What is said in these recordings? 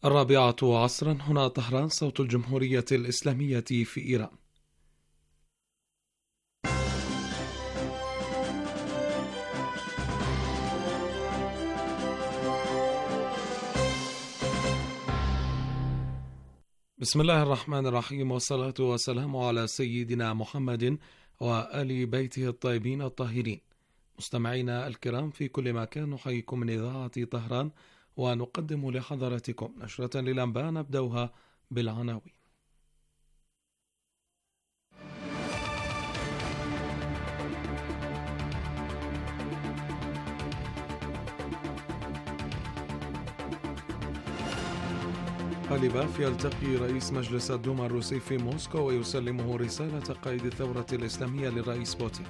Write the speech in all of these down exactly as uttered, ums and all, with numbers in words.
الرابعة عصرا، هنا طهران، صوت الجمهورية الإسلامية في إيران. بسم الله الرحمن الرحيم، والصلاة والسلام على سيدنا محمد وآل بيته الطيبين الطاهرين. مستمعينا الكرام في كل مكان، نحييكم من إذاعة طهران ونقدم لحضراتكم نشرة للأنباء نبدأها بالعناوين. قليباف يلتقي رئيس مجلس الدوما الروسي في موسكو ويسلمه رسالة قائد الثورة الإسلامية للرئيس بوتين.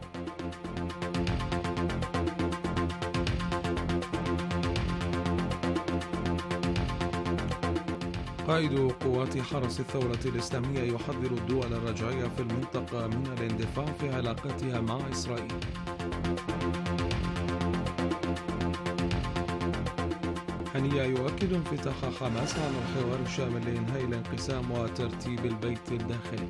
قائد قوات حرس الثورة الإسلامية يحذر الدول الرجعية في المنطقة من الاندفاع في علاقاتها مع إسرائيل. حنية يؤكد انفتاح حماس على الحوار الشامل لإنهاء الانقسام وترتيب البيت الداخلي.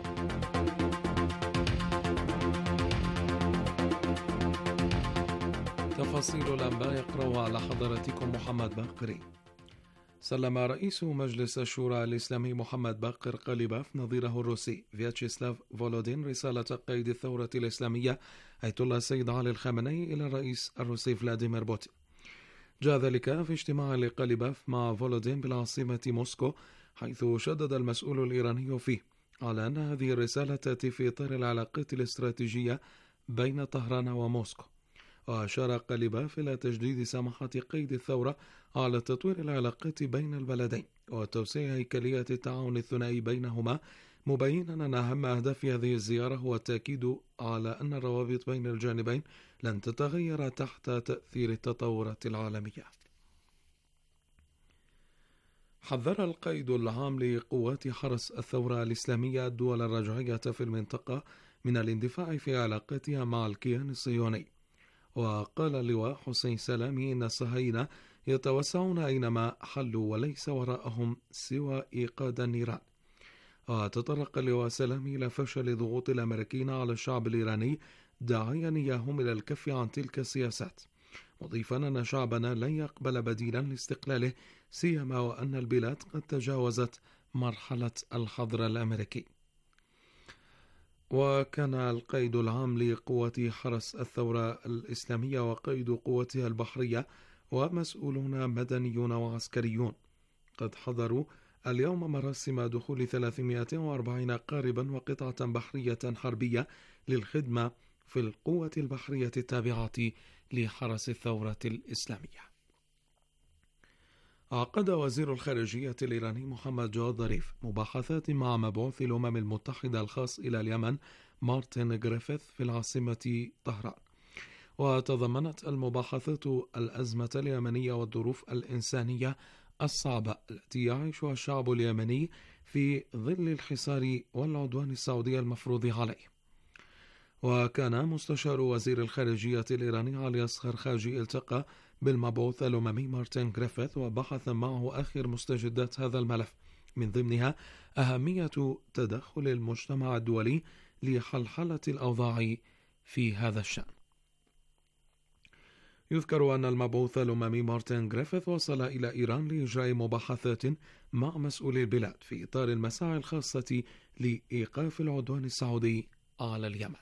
تفاصيل الأنباء يقرأها على حضراتكم محمد باقري. سلم رئيس مجلس الشورى الإسلامي محمد باقر قليباف نظيره الروسي فياتشيسلاف فولودين رسالة قائد الثورة الإسلامية آية الله السيد علي الخامنئي إلى الرئيس الروسي فلاديمير بوتين. جاء ذلك في اجتماع لقليباف مع فولودين بالعاصمة موسكو، حيث شدد المسؤول الإيراني فيه على أن هذه الرسالة تأتي في إطار العلاقات الاستراتيجية بين طهران وموسكو. وأشار قليباف إلى تجديد سماحة قيد الثورة على تطوير العلاقات بين البلدين وتوسيع هيكلية التعاون الثنائي بينهما، مبينا أن أهم أهداف هذه الزيارة هو التأكيد على أن الروابط بين الجانبين لن تتغير تحت تأثير التطورات العالمية. حذر القائد العام لقوات حرس الثورة الإسلامية الدول الرجعية في المنطقة من الاندفاع في علاقاتها مع الكيان الصهيوني. وقال اللواء حسين سلامي إن الصهاينة يتوسعون أينما حلوا وليس وراءهم سوى إيقاد النيران. وتطرق اللواء سلامي إلى فشل ضغوط الأمريكيين على الشعب الإيراني، داعيا إياهم إلى الكف عن تلك السياسات، مضيفا أن شعبنا لن يقبل بديلا لاستقلاله، سيما وأن البلاد قد تجاوزت مرحلة الحظر الأمريكي. وكان القائد العام لقوات حرس الثورة الإسلامية وقائد قواتها البحرية ومسؤولون مدنيون وعسكريون قد حضروا اليوم مراسم دخول ثلاثمائة وأربعين قاربا وقطعة بحرية حربية للخدمة في القوة البحرية التابعة لحرس الثورة الإسلامية. عقد وزير الخارجية الإيراني محمد جواد ظريف مباحثات مع مبعوث الأمم المتحدة الخاص إلى اليمن مارتن غريفيث في العاصمة طهران. وتضمنت المباحثات الأزمة اليمنية والظروف الإنسانية الصعبة التي يعيشها الشعب اليمني في ظل الحصار والعدوان السعودي المفروض عليه. وكان مستشار وزير الخارجية الإيراني علي أصغر خاجي التقى بالمبعوث الأممي مارتن غريفيث وبحث معه آخر مستجدات هذا الملف، من ضمنها أهمية تدخل المجتمع الدولي لحلحلة الأوضاع في هذا الشأن. يذكر أن المبعوث الأممي مارتن غريفيث وصل إلى إيران لإجراء مباحثات مع مسؤولي البلاد في إطار المساعي الخاصة لإيقاف العدوان السعودي على اليمن.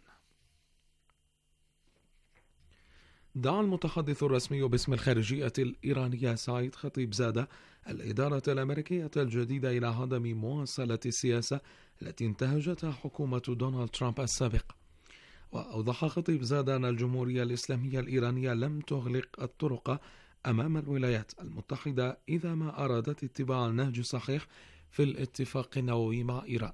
دعا المتحدث الرسمي باسم الخارجية الإيرانية سعيد خطيب زادة الإدارة الأمريكية الجديدة إلى عدم مواصلة السياسة التي انتهجتها حكومة دونالد ترامب السابقة. وأوضح خطيب زادة أن الجمهورية الإسلامية الإيرانية لم تغلق الطرق أمام الولايات المتحدة إذا ما أرادت اتباع النهج الصحيح في الاتفاق النووي مع إيران.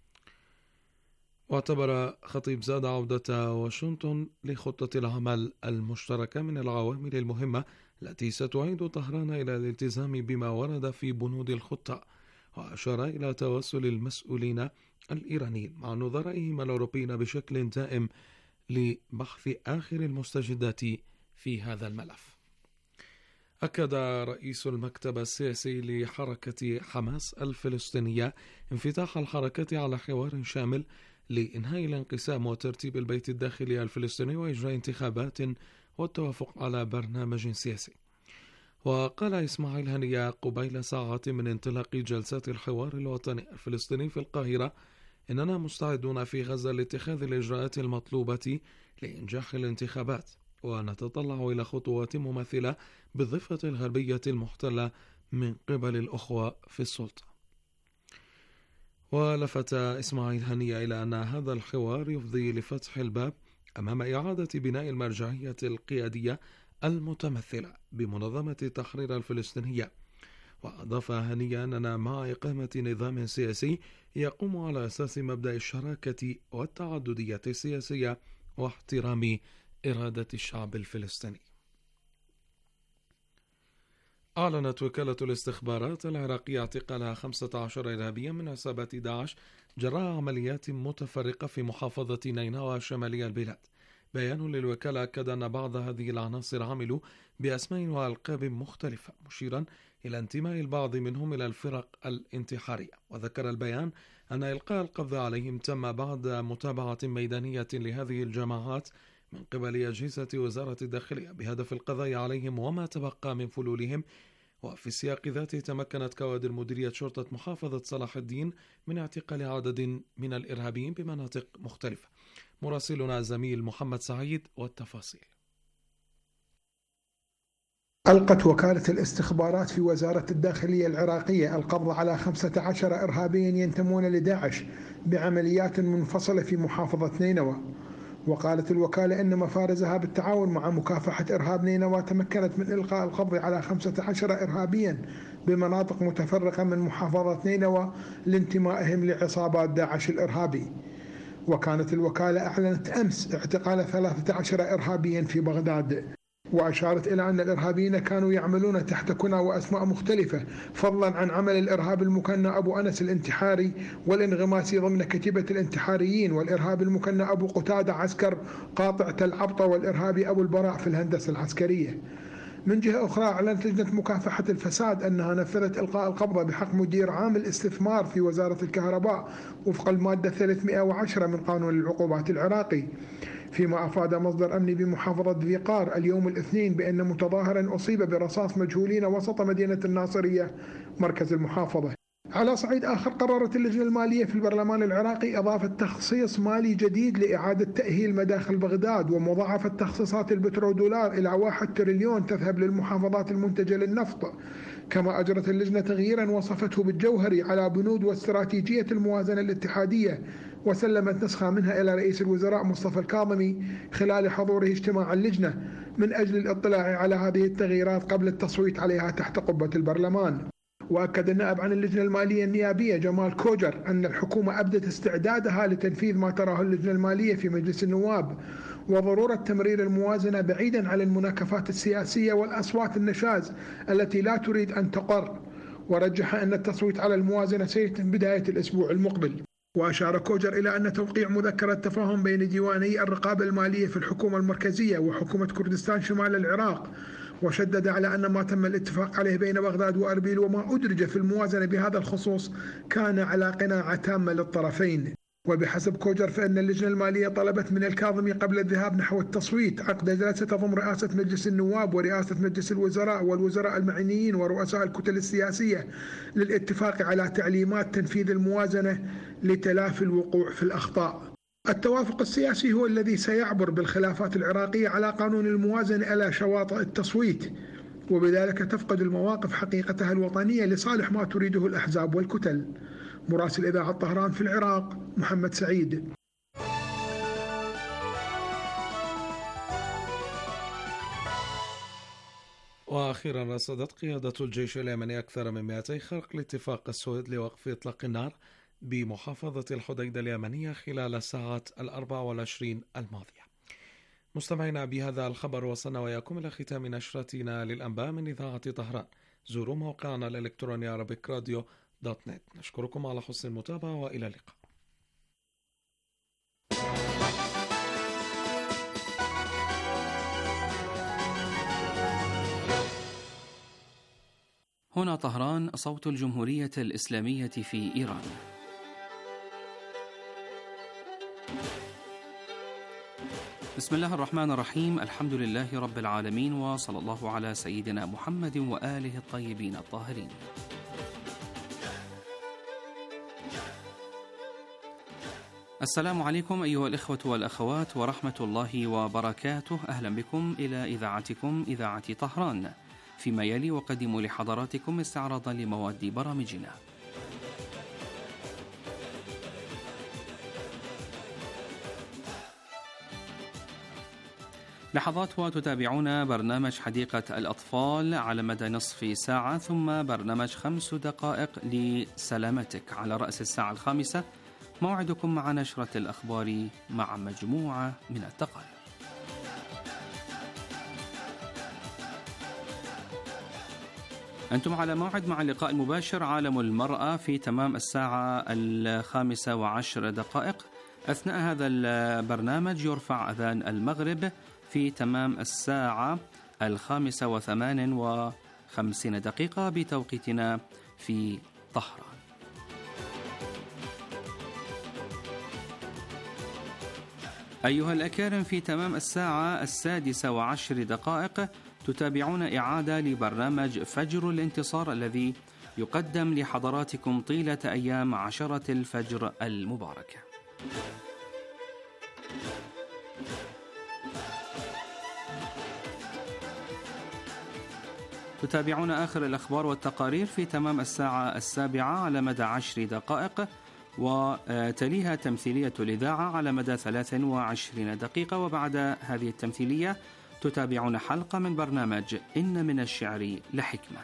واعتبر خطيب زادة عودة واشنطن لخطة العمل المشتركة من العوامل المهمة التي ستعيد طهران إلى الالتزام بما ورد في بنود الخطة، وأشار إلى توسل المسؤولين الإيرانيين مع نظرائهم الأوروبيين بشكل دائم لبحث آخر المستجدات في هذا الملف. أكد رئيس المكتب السياسي لحركة حماس الفلسطينية انفتاح الحركة على حوار شامل لإنهاء الانقسام وترتيب البيت الداخلي الفلسطيني وإجراء انتخابات والتوافق على برنامج سياسي. وقال إسماعيل هنية قبيل ساعة من انطلاق جلسات الحوار الوطني الفلسطيني في القاهرة: إننا مستعدون في غزة لاتخاذ الإجراءات المطلوبة لإنجاح الانتخابات، ونتطلع إلى خطوات مماثلة بالضفة الغربية المحتلة من قبل الأخوة في السلطة. ولفت إسماعيل هنية إلى أن هذا الحوار يفضي لفتح الباب أمام إعادة بناء المرجعية القيادية المتمثلة بمنظمة التحرير الفلسطينية. وأضاف هنية أننا مع إقامة نظام سياسي يقوم على أساس مبدأ الشراكة والتعددية السياسية واحترام إرادة الشعب الفلسطيني. أعلنت وكالة الاستخبارات العراقية اعتقال خمسة عشر إرهابيا من عصابة داعش جراء عمليات متفرقة في محافظة نينوى شمالي البلاد. بيان للوكالة أكد أن بعض هذه العناصر عملوا بأسماء وألقاب مختلفة، مشيرا إلى انتماء البعض منهم إلى الفرق الانتحارية. وذكر البيان أن إلقاء القبض عليهم تم بعد متابعة ميدانية لهذه الجماعات من قبل أجهزة وزارة الداخلية بهدف القضاء عليهم وما تبقى من فلولهم. وفي السياق ذاته تمكنت كوادر مديرية شرطة محافظة صلاح الدين من اعتقال عدد من الإرهابيين بمناطق مختلفة. مراسلنا زميل محمد سعيد والتفاصيل. ألقت وكالة الاستخبارات في وزارة الداخلية العراقية القبض على خمسة عشر إرهابيا ينتمون لداعش بعمليات منفصلة في محافظة نينوى. وقالت الوكالة أن مفارزها بالتعاون مع مكافحة إرهاب نينوى تمكنت من إلقاء القبض على خمسة عشر إرهابيا بمناطق متفرقة من محافظة نينوى لانتمائهم لعصابات داعش الإرهابي. وكانت الوكالة أعلنت أمس اعتقال ثلاثة عشر إرهابيا في بغداد، وأشارت إلى أن الإرهابيين كانوا يعملون تحت كنى وأسماء مختلفة، فضلا عن عمل الإرهاب المكنى أبو أنس الانتحاري والانغماسي ضمن كتيبة الانتحاريين، والإرهاب المكنى أبو قتادة عسكر قاطع تل عبطة، والإرهابي أبو البراء في الهندسة العسكرية. من جهة أخرى أعلنت لجنة مكافحة الفساد أنها نفذت إلقاء القبضة بحق مدير عام الاستثمار في وزارة الكهرباء وفق المادة ثلاثمئة وعشرة من قانون العقوبات العراقي، فيما أفاد مصدر أمني بمحافظة ذي قار اليوم الاثنين بأن متظاهرا أصيب برصاص مجهولين وسط مدينة الناصرية مركز المحافظة. على صعيد آخر، قررت اللجنة المالية في البرلمان العراقي إضافة تخصيص مالي جديد لإعادة تأهيل مداخل بغداد ومضاعفة تخصيصات البترودولار إلى واحد تريليون تذهب للمحافظات المنتجة للنفط. كما أجرت اللجنة تغييرا وصفته بالجوهري على بنود واستراتيجية الموازنة الاتحادية، وسلمت نسخة منها إلى رئيس الوزراء مصطفى الكاظمي خلال حضوره اجتماع اللجنة من أجل الاطلاع على هذه التغييرات قبل التصويت عليها تحت قبة البرلمان. وأكد النائب عن اللجنة المالية النيابية جمال كوجر أن الحكومة أبدت استعدادها لتنفيذ ما تراه اللجنة المالية في مجلس النواب، وضرورة تمرير الموازنة بعيدا عن المناكفات السياسية والأصوات النشاز التي لا تريد أن تقر. ورجح أن التصويت على الموازنة سيتم بداية الأسبوع المقبل. وأشار كوجر إلى أن توقيع مذكرة تفاهم بين ديواني الرقابة المالية في الحكومة المركزية وحكومة كردستان شمال العراق، وشدد على أن ما تم الاتفاق عليه بين بغداد وأربيل وما أدرج في الموازنة بهذا الخصوص كان على قناعة تامة للطرفين. وبحسب كوجر فإن اللجنة المالية طلبت من الكاظمي قبل الذهاب نحو التصويت عقد جلسة تضم رئاسة مجلس النواب ورئاسة مجلس الوزراء والوزراء المعنيين ورؤساء الكتل السياسية للاتفاق على تعليمات تنفيذ الموازنة لتلافي الوقوع في الأخطاء. التوافق السياسي هو الذي سيعبر بالخلافات العراقية على قانون الموازنة إلى شواطئ التصويت، وبذلك تفقد المواقف حقيقتها الوطنية لصالح ما تريده الأحزاب والكتل. مراسل إذاعة طهران في العراق محمد سعيد. وأخيرا رصدت قيادة الجيش اليمني أكثر من مئتي خرق لاتفاق السويد لوقف إطلاق النار بمحافظة الحديدة اليمنية خلال الساعات الأربع والعشرين الماضية. مستمعينا، بهذا الخبر وصلنا وياكم إلى ختام نشرتنا للأنباء من إذاعة طهران. زوروا موقعنا الإلكتروني عربيك راديو دوت نت. نشكركم على حسن المتابعة وإلى اللقاء. هنا طهران، صوت الجمهورية الإسلامية في إيران. بسم الله الرحمن الرحيم، الحمد لله رب العالمين، وصلى الله على سيدنا محمد وآله الطيبين الطاهرين. السلام عليكم أيها الإخوة والأخوات ورحمة الله وبركاته. أهلا بكم إلى إذاعتكم إذاعة طهران. فيما يلي أقدم لحضراتكم استعراضا لمواد برامجنا. لحظات وتتابعون برنامج حديقة الأطفال على مدى نصف ساعة، ثم برنامج خمس دقائق لسلامتك على رأس الساعة الخامسة. موعدكم مع نشرة الأخبار مع مجموعة من التقارير. أنتم على موعد مع اللقاء المباشر عالم المرأة في تمام الساعة الخامسة وعشر دقائق. أثناء هذا البرنامج يرفع أذان المغرب في تمام الساعة الخامسة وثمان وخمسين دقيقة بتوقيتنا في طهران. أيها الأكارم، في تمام الساعة السادسة وعشر دقائق تتابعون إعادة لبرنامج فجر الانتصار الذي يقدم لحضراتكم طيلة أيام عشرة الفجر المباركة. تتابعون آخر الأخبار والتقارير في تمام الساعة السابعة على مدى عشر دقائق، وتليها تمثيلية الإذاعة على مدى ثلاث وعشرين دقيقة. وبعد هذه التمثيلية تتابعون حلقة من برنامج إن من الشعر لحكمة.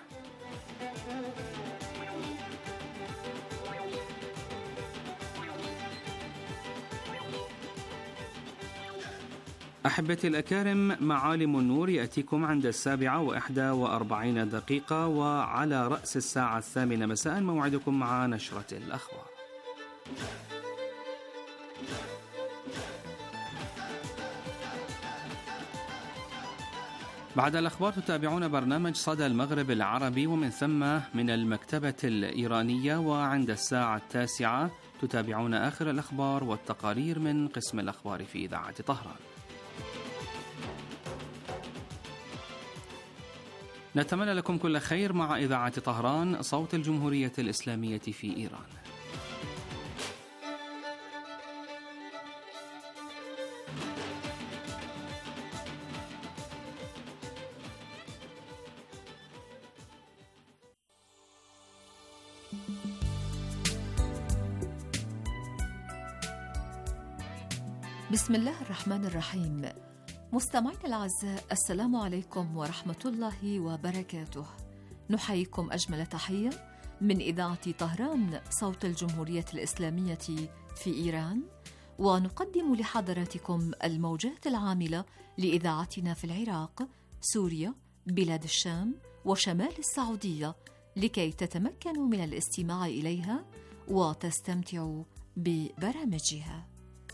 أحبتي الأكارم، معالم النور يأتيكم عند السابعة وإحدى وأربعين دقيقة، وعلى رأس الساعة الثامنة مساء موعدكم مع نشرة الأخبار. بعد الأخبار تتابعون برنامج صدى المغرب العربي ومن ثم من المكتبة الإيرانية، وعند الساعة التاسعة تتابعون آخر الأخبار والتقارير من قسم الأخبار في إذاعة طهران. نتمنى لكم كل خير مع إذاعة طهران، صوت الجمهورية الإسلامية في إيران. بسم الله الرحمن الرحيم. مستمعينا الأعزاء، السلام عليكم ورحمة الله وبركاته. نحييكم أجمل تحية من إذاعة طهران، صوت الجمهورية الإسلامية في إيران، ونقدم لحضراتكم الموجات العاملة لإذاعتنا في العراق، سوريا، بلاد الشام وشمال السعودية، لكي تتمكنوا من الاستماع إليها وتستمتعوا ببرامجها.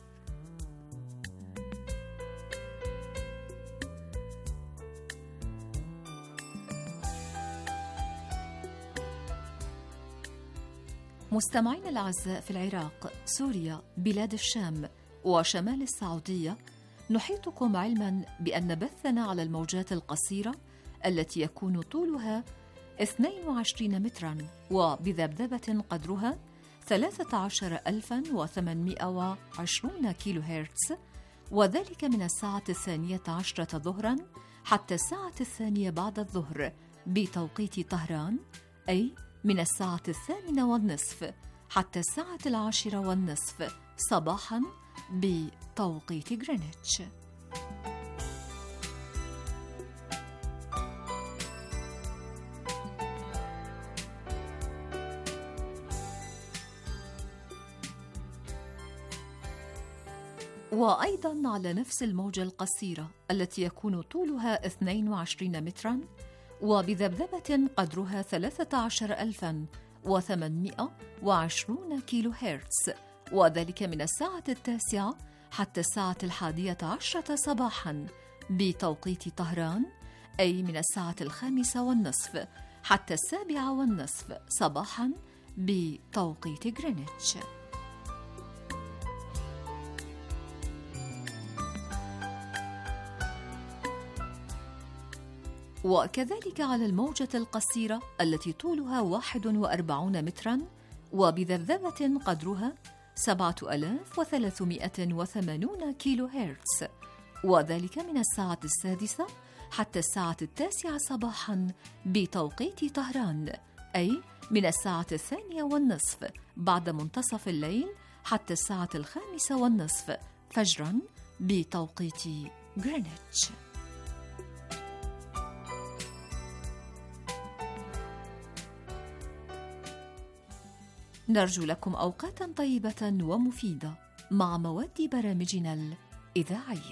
مستمعينا الأعزاء، في العراق، سوريا، بلاد الشام وشمال السعودية، نحيطكم علما بأن بثنا على الموجات القصيرة التي يكون طولها اثنين وعشرين مترا وبذبذبة قدرها ثلاثة عشر ألفا وثمانمائة وعشرين كيلو هرتز، وذلك من الساعة الثانية عشرة ظهرا حتى الساعة الثانية بعد الظهر بتوقيت طهران، أي من الساعة الثامنة والنصف حتى الساعة العاشرة والنصف صباحا بتوقيت غرينتش. وأيضا على نفس الموجة القصيرة التي يكون طولها اثنين وعشرين مترا وبذبذبة قدرها ثلاثة عشر ألفا وثمانمائة وعشرين كيلو هرتز، وذلك من الساعة التاسعة حتى الساعة الحادية عشرة صباحا بتوقيت طهران، أي من الساعة الخامسة والنصف حتى السابعة والنصف صباحاً بتوقيت غرينتش. وكذلك على الموجة القصيرة التي طولها واحد وأربعون متراً وبذبذبة قدرها سبعة آلاف وثلاثمائة وثمانون كيلو هرتز، وذلك من الساعة السادسة حتى الساعة التاسعة صباحاً بتوقيت طهران، أي من الساعة الثانية والنصف بعد منتصف الليل حتى الساعة الخامسة والنصف فجراً بتوقيت غرينتش. نرجو لكم أوقاتاً طيبة ومفيدة مع مواد برامجنا الإذاعية.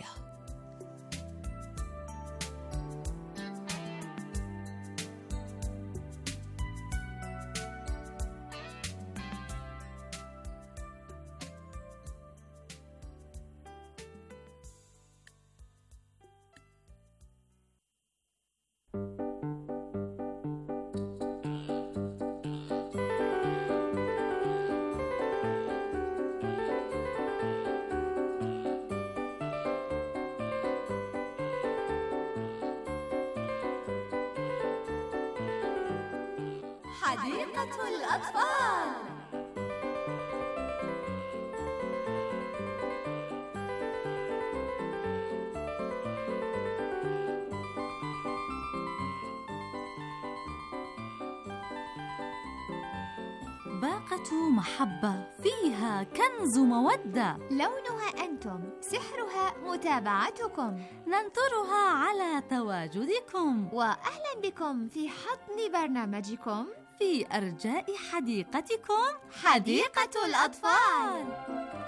حديقة الأطفال. باقة محبة فيها كنز مودة، لونها أنتم، سحرها متابعتكم، ننطرها على تواجدكم. وأهلا بكم في حضن برنامجكم في أرجاء حديقتكم، حديقة الأطفال.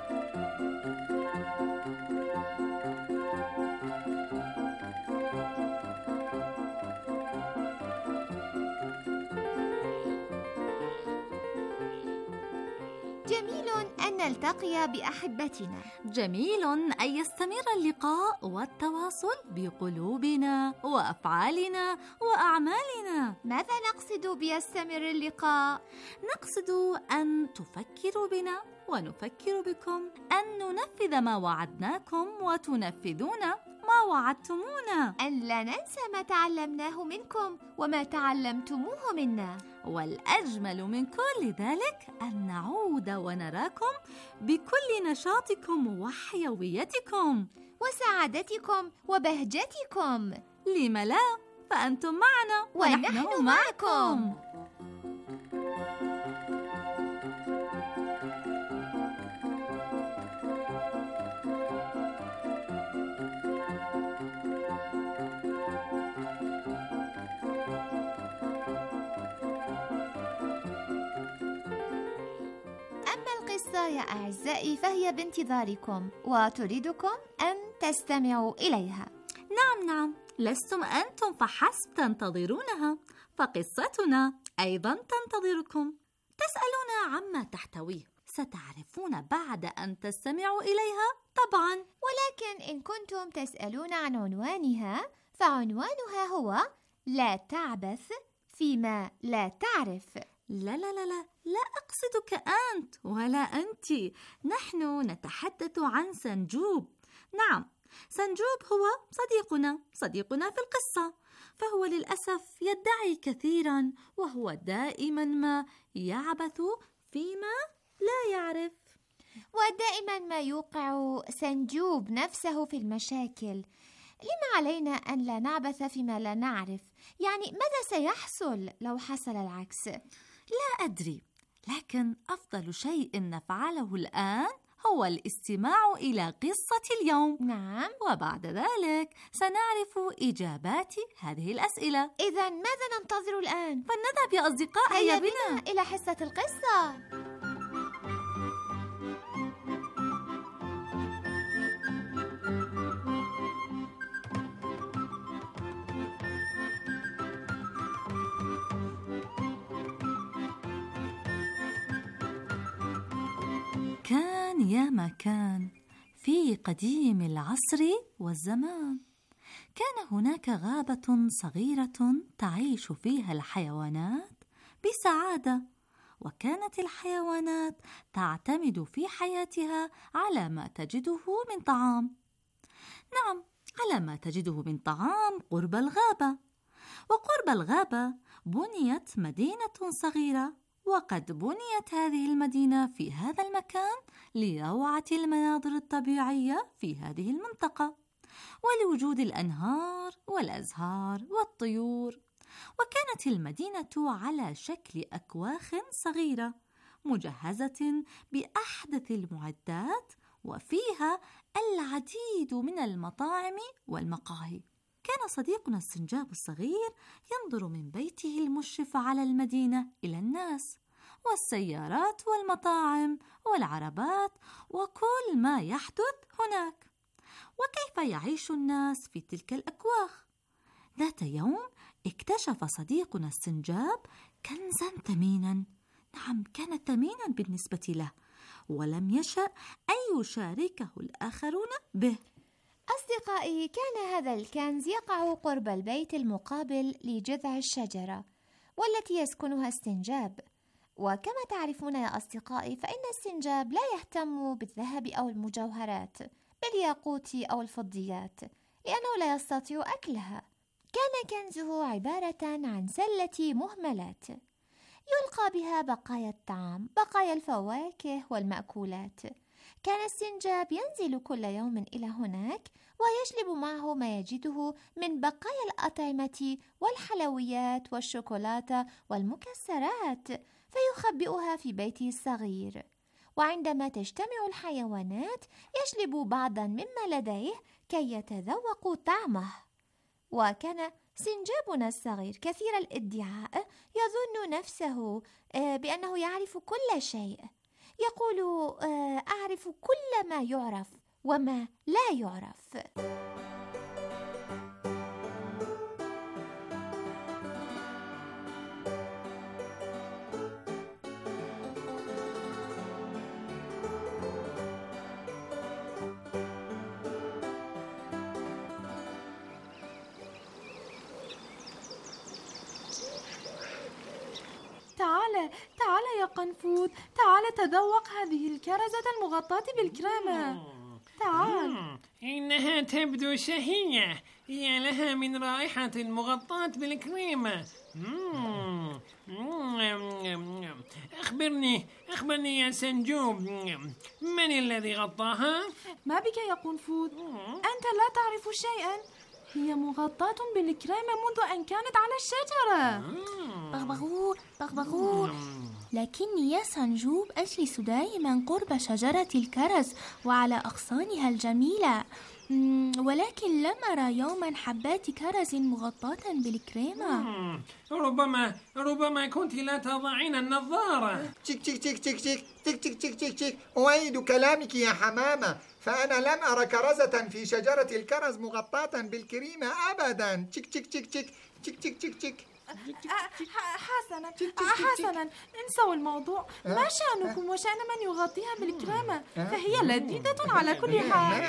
جميل أن نلتقي بأحبتنا، جميل أن يستمر اللقاء والتواصل بقلوبنا وأفعالنا وأعمالنا. ماذا نقصد بيستمر اللقاء؟ نقصد أن تفكروا بنا ونفكر بكم، أن ننفذ ما وعدناكم وتنفذون ما وعدتمونا، أن لا ننسى ما تعلمناه منكم وما تعلمتموه منا، والأجمل من كل ذلك أن نعود ونراكم بكل نشاطكم وحيويتكم وسعادتكم وبهجتكم. لم لا؟ فأنتم معنا ونحن, ونحن معكم, معكم. يا أعزائي فهي بانتظاركم وتريدكم أن تستمعوا إليها. نعم نعم، لستم أنتم فحسب تنتظرونها، فقصتنا أيضا تنتظركم. تسألون عما تحتويه، ستعرفون بعد أن تستمعوا إليها طبعا. ولكن إن كنتم تسألون عن عنوانها فعنوانها هو لا تعبث فيما لا تعرف. لا لا لا لا لا أقصدك أنت ولا أنت، نحن نتحدث عن سنجوب. نعم، سنجوب هو صديقنا صديقنا في القصة، فهو للأسف يدعي كثيرا وهو دائما ما يعبث فيما لا يعرف، ودائما ما يوقع سنجوب نفسه في المشاكل. لما علينا أن لا نعبث فيما لا نعرف؟ يعني ماذا سيحصل لو حصل العكس؟ لا أدري، لكن أفضل شيء نفعله الآن هو الاستماع إلى قصة اليوم. نعم، وبعد ذلك سنعرف إجابات هذه الأسئلة. إذن ماذا ننتظر الآن؟ فلنذهب يا أصدقاء، هيا بنا. بنا إلى حصة القصة. كان يا مكان في قديم العصر والزمان، كان هناك غابة صغيرة تعيش فيها الحيوانات بسعادة، وكانت الحيوانات تعتمد في حياتها على ما تجده من طعام. نعم، على ما تجده من طعام قرب الغابة. وقرب الغابة بنيت مدينة صغيرة، وقد بنيت هذه المدينة في هذا المكان لروعة المناظر الطبيعية في هذه المنطقة، ولوجود الأنهار والأزهار والطيور. وكانت المدينة على شكل أكواخ صغيرة مجهزة بأحدث المعدات، وفيها العديد من المطاعم والمقاهي. كان صديقنا السنجاب الصغير ينظر من بيته المشرف على المدينة إلى الناس والسيارات والمطاعم والعربات وكل ما يحدث هناك، وكيف يعيش الناس في تلك الأكواخ. ذات يوم اكتشف صديقنا السنجاب كنزاً ثميناً. نعم، كان ثميناً بالنسبة له، ولم يشأ أن يشاركه الآخرون به. أصدقائي، كان هذا الكنز يقع قرب البيت المقابل لجذع الشجرة والتي يسكنها السنجاب. وكما تعرفون يا أصدقائي، فإن السنجاب لا يهتم بالذهب أو المجوهرات بالياقوت أو الفضيات، لأنه لا يستطيع أكلها. كان كنزه عبارة عن سلة مهملات يلقى بها بقايا الطعام، بقايا الفواكه والمأكولات. كان السنجاب ينزل كل يوم إلى هناك ويجلب معه ما يجده من بقايا الأطعمة والحلويات والشوكولاتة والمكسرات، فيخبئها في بيته الصغير. وعندما تجتمع الحيوانات يجلب بعضا مما لديه كي يتذوقوا طعمه. وكان سنجابنا الصغير كثير الادعاء، يظن نفسه بأنه يعرف كل شيء. يقول أعرف كل ما يعرف وما لا يعرف. تعال تعال يا قنفذ، تعال تذوق هذه الكرزة المغطاة بالكريمة. تعال. إنها تبدو شهية، يا لها من رائحة مغطاة بالكريمة. أخبرني أخبرني يا سنجوب، من الذي غطاها؟ ما بك يا قنفذ؟ أنت لا تعرف شيئا. هي مغطاة بالكريمة منذ أن كانت على الشجرة. بغبغو بغبغو، لكني يا سنجوب أجلس دائما قرب شجرة الكرز وعلى أغصانها الجميلة، ولكن لم أرى يوما حبات كرز مغطاة بالكريمة. ربما ربما كنت لا تضعين النظارة. تشيك تشيك تشيك تشيك تشيك تشيك تشيك تشيك تشيك تشيك أؤيد كلامك يا حمامة، فأنا لم أرى كرزة في شجرة الكرز مغطاة بالكريمة أبدا. تشيك تشيك تشيك تشيك تشيك تشيك تشيك تشيك. حسنا حسنا انسوا الموضوع. ما شأنكم وشأن من يغطيها بالكريمة؟ فهي لذيذة على كل حال.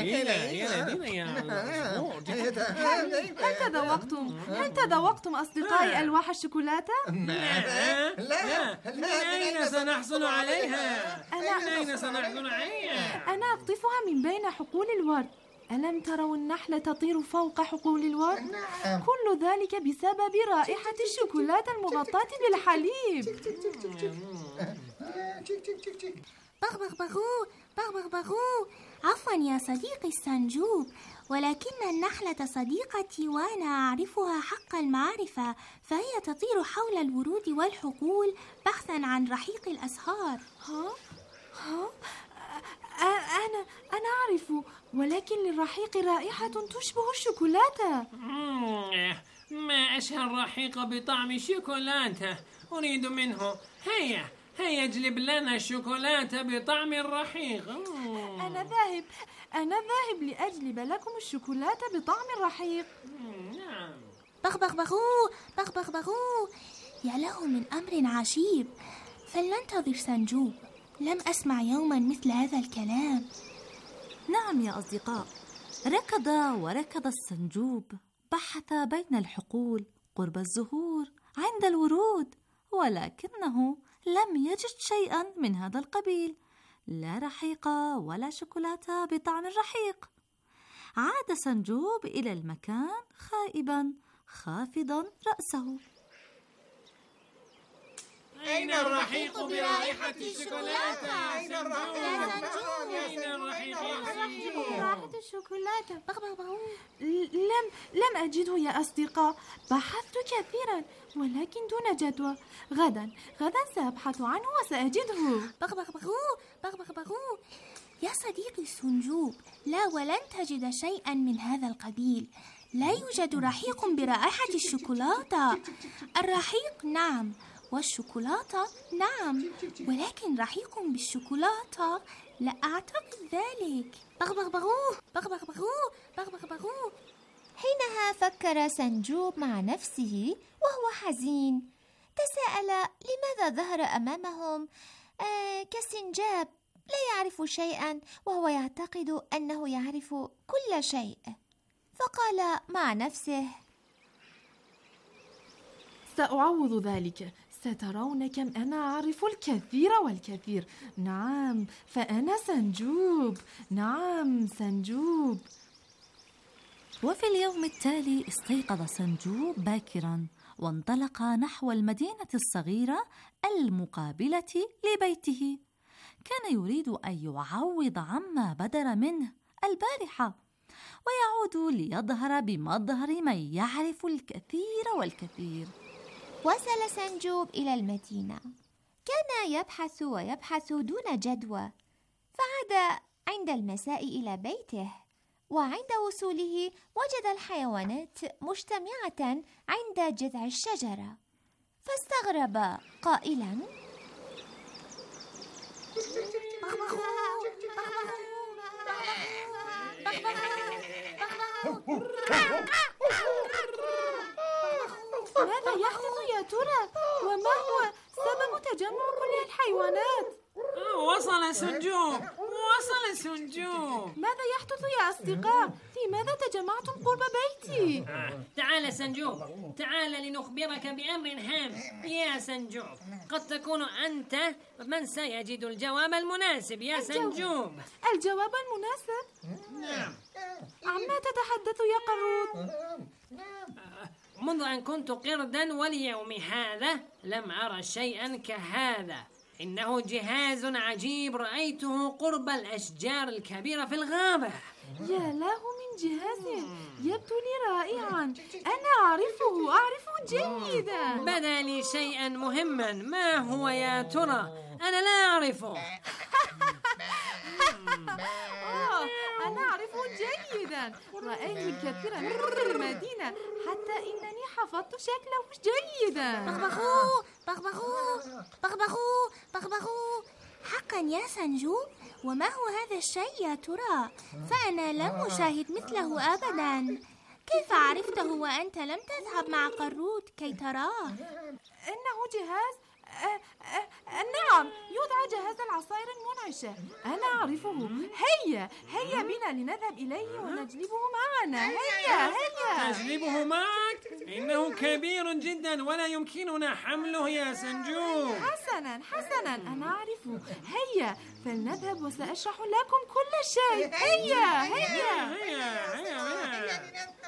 هل تذوقتم هل تذوقتم أصدقائي ألواح الشوكولاتة؟ لا لا من أين سنحصل عليها؟ من أين سنحصل عليها؟ أنا أقطفها من بين حقول الورد. ألم تروا النحلة تطير فوق حقول الورد؟ كل ذلك بسبب رائحة الشوكولاتة المغطاة بالحليب. بغبغبغو بغبغبغو، عفوا يا صديقي السنجوب، ولكن النحلة صديقتي وأنا أعرفها حق المعرفة، فهي تطير حول الورود والحقول بحثا عن رحيق الأزهار. ها؟ ها؟ أنا أنا أعرف، ولكن للرحيق رائحة تشبه الشوكولاتة. ما أشهى الرحيق بطعم الشوكولاتة، أريد منه. هيا هيا اجلب لنا الشوكولاتة بطعم الرحيق. أنا ذاهب أنا ذاهب لأجلب لكم الشوكولاتة بطعم الرحيق. نعم. بغبغبغو بغبغبغو، يا له من أمر عجيب. فلننتظر سنجوب، لم أسمع يوما مثل هذا الكلام. نعم يا أصدقاء، ركض وركض السنجوب، بحث بين الحقول قرب الزهور عند الورود، ولكنه لم يجد شيئا من هذا القبيل، لا رحيق ولا شوكولاتة بطعم الرحيق. عاد سنجوب إلى المكان خائبا خافضا رأسه. أين الرحيق برائحة الشوكولاتة؟ أين الرحيق؟ أين الرحيق برائحة الشوكولاتة؟ لم لم أجده يا أصدقاء، بحثت كثيرا ولكن دون جدوى. غدا غدا سأبحث عنه وسأجده. بغبغبغو بغبغبغو يا صديقي السنجوب، لا ولن تجد شيئا من هذا القبيل. لا يوجد رحيق برائحة الشوكولاتة. الرحيق نعم، والشوكولاتة نعم، ولكن رحيق بالشوكولاتة لا أعتقد ذلك. بغبغبغو بغبغبغو بغبغبغو. حينها فكر سنجوب مع نفسه وهو حزين، تساءل لماذا ظهر أمامهم آه كسنجاب لا يعرف شيئا وهو يعتقد أنه يعرف كل شيء. فقال مع نفسه: سأعوض ذلك، سترون كم أنا أعرف الكثير والكثير. نعم، فأنا سنجوب، نعم سنجوب. وفي اليوم التالي استيقظ سنجوب باكرا وانطلق نحو المدينة الصغيرة المقابلة لبيته. كان يريد أن يعوض عما بدر منه البارحة ويعود ليظهر بمظهر من يعرف الكثير والكثير. وصل سنجوب إلى المدينة، كان يبحث ويبحث دون جدوى، فعاد عند المساء إلى بيته، وعند وصوله وجد الحيوانات مجتمعة عند جذع الشجرة، فاستغرب قائلا: ماذا يحدث يا ترى؟ وما هو سبب تجمع كل الحيوانات؟ وصل سنجوب، وصل سنجوب. ماذا يحدث يا أصدقاء؟ لماذا تجمعتم قرب بيتي؟ تعال سنجوب، تعال لنخبرك بأمر هام يا سنجوب. قد تكون أنت من سيجد الجواب المناسب يا سنجوب. الجواب المناسب؟ نعم. عما تتحدث يا قرود؟ منذ أن كنت قردا وليوم هذا لم أرى شيئا كهذا. إنه جهاز عجيب رأيته قرب الأشجار الكبيرة في الغابة. يا له من جهاز، يبدو لي رائعا. أنا أعرفه أعرفه جيدا. بدا لي شيئا مهما. ما هو يا ترى؟ أنا لا أعرفه. أنا أعرفه جيدا، رأيت الكثير من المدينة حتى إنني حفظت شكله جيدا. بغبغو بغبغو بغبغو بغبغو. حقا يا سنجوب، وما هو هذا الشيء يا ترى؟ فأنا لم أشاهد مثله أبدا. كيف عرفته وأنت لم تذهب مع قرود كي تراه؟ إنه جهاز أه أه نعم، يدعى جهاز العصائر المنعشة. أنا أعرفه. هيا هيا بنا لنذهب إليه ونجلبه معنا. هيا هيا. تجلبه معك؟ إنه كبير جدا ولا يمكننا حمله يا سنجوب. حسنا حسنا، أنا أعرفه. هيا فلنذهب وسأشرح لكم كل شيء. هيا هيا هيا هيا.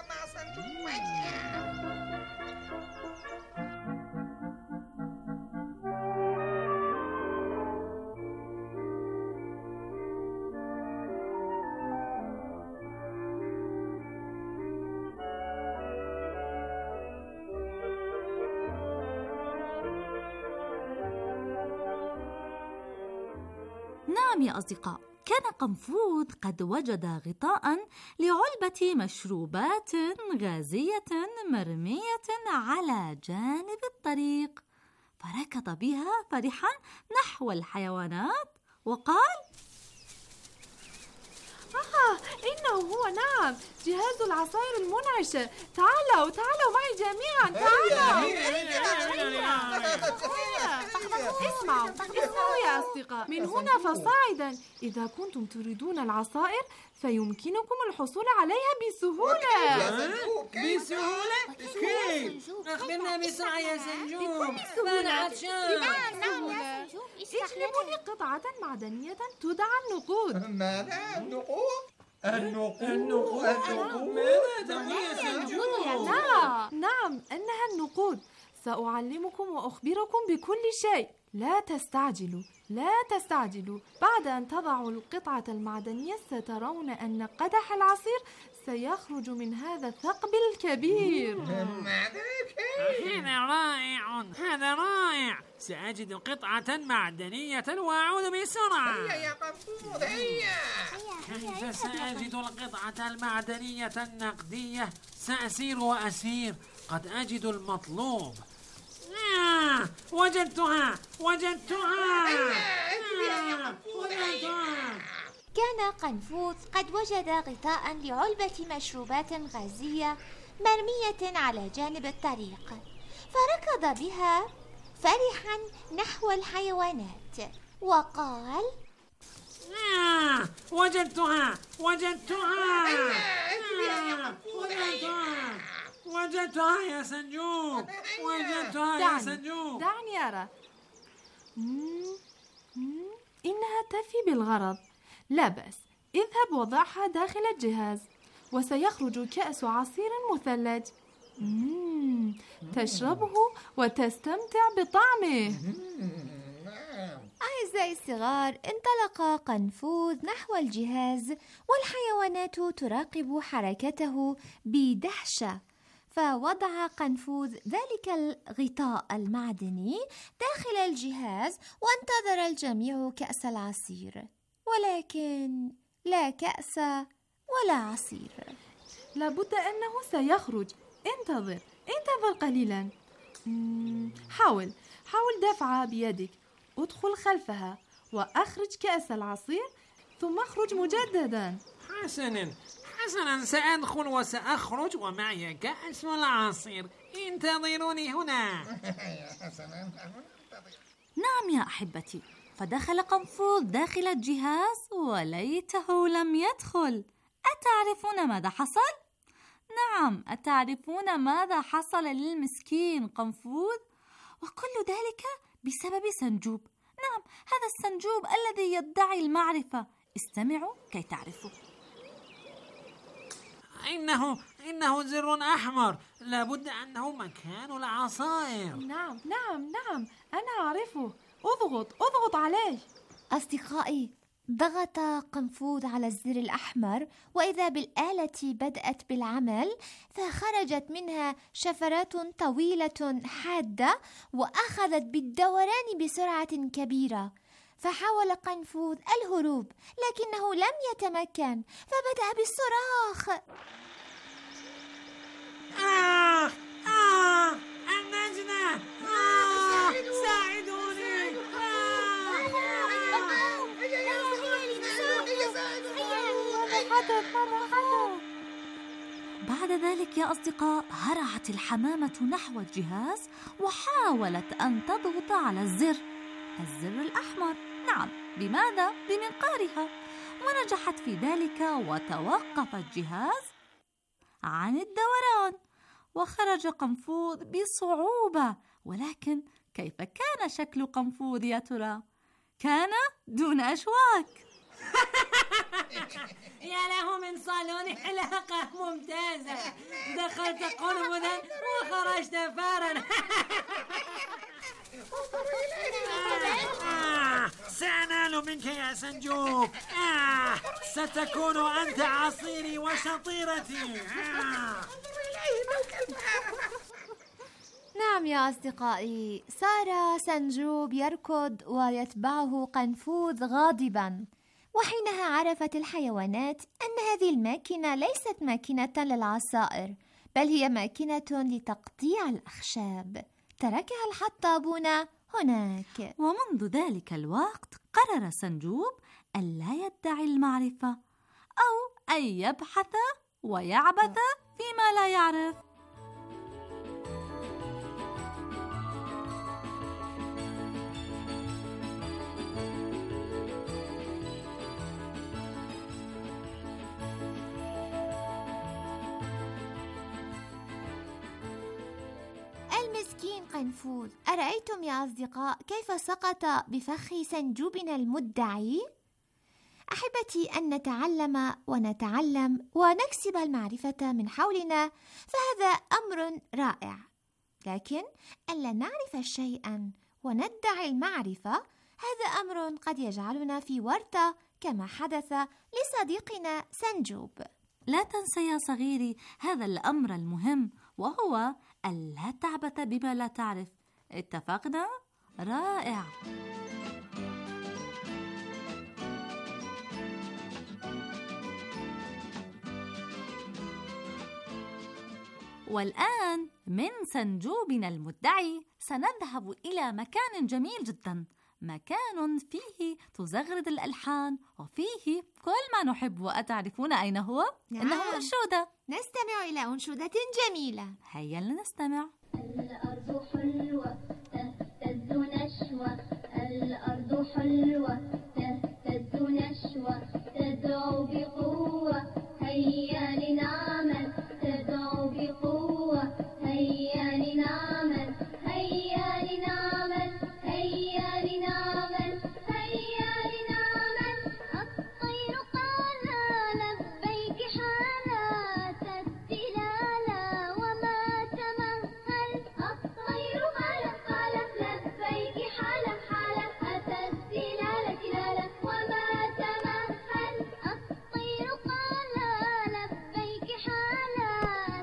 نعم يا أصدقاء، كان قنفود قد وجد غطاء لعلبة مشروبات غازية مرمية على جانب الطريق، فركض بها فرحا نحو الحيوانات وقال: آه إنه هو، نعم، جهاز العصائر المنعشة. تعالوا تعالوا معي جميعا. تعالوا. اسمعوا اسمعوا يا يا أصدقاء، من هنا فصاعدا. إذا كنتم تريدون العصائر فيمكنكم الحصول عليها بسهولة. بسهولة؟ كيف؟ أخبرنا بسرعة يا سنجوب، فأنا عطشان. اجلبوا لي قطعة معدنية تدعى النقود. ماذا؟ النقود؟ النقود النقود ماذا تقول يا سنجوب؟ نعم نعم إنها النقود. سأعلمكم وأخبركم بكل شيء. لا تستعجلوا لا تستعجلوا. بعد أن تضعوا القطعة المعدنية سترون أن قدح العصير سيخرج من هذا الثقب الكبير. هذا رائع، هذا رائع. سأجد قطعة معدنية وأعود بسرعة. هيا يا قنفوذ هيا. كيف سأجد القطعة المعدنية النقدية؟ سأسير وأسير قد أجد المطلوب. آه، وجدتها وجدتها آه، وجدتها. كان قنفوذ قد وجد غطاء لعلبة مشروبات غازية مرمية على جانب الطريق، فركض بها فرحا نحو الحيوانات وقال: آه، وجدتها وجدتها آه، وجدتها وجدتها يا سنجوب، وجدتها يا سنجوب. دعني أرى. مم. مم. إنها تفي بالغرض. لا بأس، اذهب وضعها داخل الجهاز وسيخرج كأس عصير مثلج. مم. تشربه وتستمتع بطعمه. أعزائي الصغار، انطلق قنفوذ نحو الجهاز والحيوانات تراقب حركته بدهشة. فوضع قنفوذ ذلك الغطاء المعدني داخل الجهاز وانتظر الجميع كأس العصير، ولكن لا كأس ولا عصير. لابد أنه سيخرج. انتظر انتظر قليلا. حاول حاول دفعها بيدك. ادخل خلفها وأخرج كأس العصير ثم اخرج مجددا. حسنا حسنا، سأدخل وسأخرج ومعي كأس العصير. انتظروني هنا. نعم يا أحبتي، فدخل قنفوذ داخل الجهاز وليته لم يدخل. أتعرفون ماذا حصل؟ نعم، أتعرفون ماذا حصل للمسكين قنفوذ؟ وكل ذلك بسبب سنجوب. نعم، هذا السنجوب الذي يدعي المعرفة. استمعوا كي تعرفوا. إنه إنه زر أحمر، لابد أنه مكان العصائر. نعم نعم نعم، أنا أعرفه. اضغط اضغط عليه. أصدقائي، ضغط قنفوذ على الزر الأحمر وإذا بالآلة بدأت بالعمل، فخرجت منها شفرات طويلة حادة وأخذت بالدوران بسرعة كبيرة. فحاول قنفوذ الهروب لكنه لم يتمكن، فبدأ بالصراخ: آه آه النجدة، آه ساعدوني. بعد ذلك يا أصدقاء، هرعت الحمامة نحو الجهاز وحاولت أن تضغط على الزر الزر الأحمر. نعم، بماذا؟ بمنقارها، ونجحت في ذلك وتوقف الجهاز عن الدوران وخرج قنفوذ بصعوبة. ولكن كيف كان شكل قنفوذ يا ترى؟ كان دون أشواك. يا له من صالون حلاقة ممتازة، دخلت قربدا وخرجت فارا. آه، سأنال منك يا سنجوب. آه، ستكون أنت عصيري وشطيرتي. آه. نعم يا أصدقائي، صار سنجوب يركض ويتبعه قنفوذ غاضبا. وحينها عرفت الحيوانات أن هذه الماكينة ليست ماكينة للعصائر، بل هي ماكينة لتقطيع الأخشاب. تركها الحطابون هناك. ومنذ ذلك الوقت قرر سنجوب أن لا يدعي المعرفة أو أن يبحث ويعبث فيما لا يعرف. مسكين قنفذ، أرأيتم يا أصدقاء كيف سقط بفخ سنجوبنا المدعي؟ أحبتي، أن نتعلم ونتعلم ونكسب المعرفة من حولنا فهذا أمر رائع، لكن ألا نعرف شيئا وندعي المعرفة هذا أمر قد يجعلنا في ورطة كما حدث لصديقنا سنجوب. لا تنسى يا صغيري هذا الأمر المهم، وهو ألا تعبث بما لا تعرف. اتفقنا؟ رائع. والآن من سنجوبنا المدعي سنذهب إلى مكان جميل جدا، مكان فيه تزغرد الألحان وفيه كل ما نحب. وأتعرفون أين هو؟ نعم. إنه أنشودة. نستمع إلى أنشودة جميلة. هيا لنستمع. الأرض حلوة تهتز نشوة، الأرض حلوة تهتز نشوة، تدعو بقوة هيا لنعمل، تدعو بقوة هيا لنعمل، هيا لنعمل، هيا لنعمل، هيا لنعمل. الطير قال لبيك حالا، تستلالا وما تمهل. الطير قال قال لبيك حالا حالا، أتستلالا تلالا وما تمهل. الطير قال لبيك حالا،